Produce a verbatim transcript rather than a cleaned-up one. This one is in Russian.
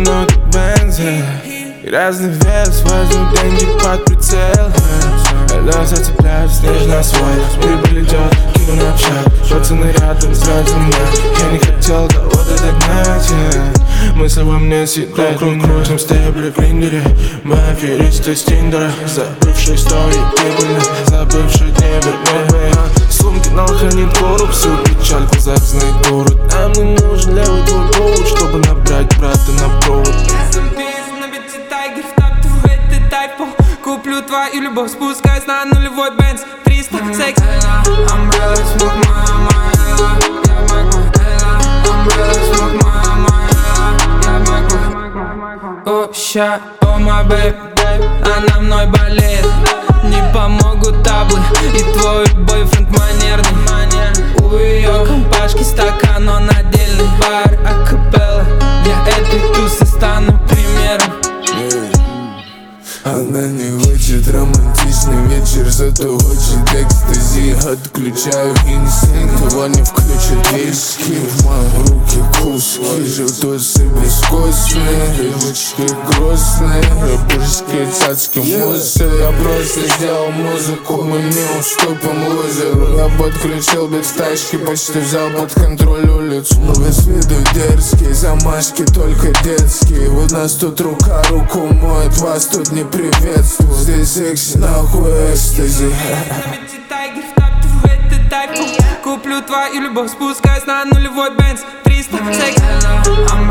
минуты бензин и разный вес, возьму деньги под прицел. Колеса цепляют снежный асфальт, прибыль идет, кину на общак. Пацаны рядом, сзади меня, я не хотел кого-то догнать, yeah. Мысли во мне съедают меня. Крутим стебли в гриндере, мы аферисты из Тиндера. Забывшие истории прибыльны, забывшие дни верны. Сумки на хранит гору, всю печаль в глазах знает город. Нам не нужен левый твой повод, чтобы набрать брата на провод. Куплю твою любовь, спускаюсь на нулевой бенз. Триста секс. Umbrella, smoke my umbrella. Я могу. Umbrella, smoke my umbrella. Я могу. О, ща, о, my babe. Она мной болеет. Не помогут таблы и твой бойфренд манерный. У ее компашки стакан, он отдельный. Бар, акапелла. Для этой тусы стану примером. Она не хочет романтичный вечер, зато хочет экстази. Отключаю инстинкт, его не включит виски. В мои руки куски, желтосы бескостные, рыбочки грустные, рыбушки цацки мусор. Я просто сделал музыку, мы не уступим лузеру. Я подключил бит в тачке, почти взял под контроль улицу. Но без виду дерзкие, замашки только детские. Вот нас тут рука руку моет, вас тут не приветствую. Здесь секси, нахуй экстази. Куплю твою любовь, спускаюсь на нулевой бенз. Триста секс.